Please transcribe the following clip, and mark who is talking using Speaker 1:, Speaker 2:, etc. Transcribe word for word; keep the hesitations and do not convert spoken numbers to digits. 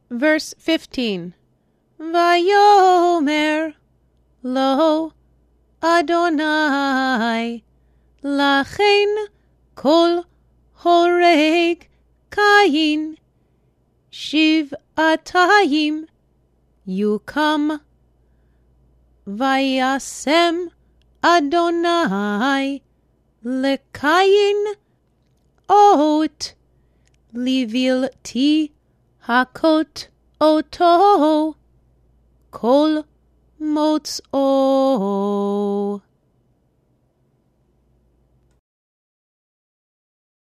Speaker 1: Verse fifteen. Vayomer lo Adonai lachen kol horeg Kain shiv'atayim yukam vayasem Adonai lekayin ot livilti hakot oto kol motzo.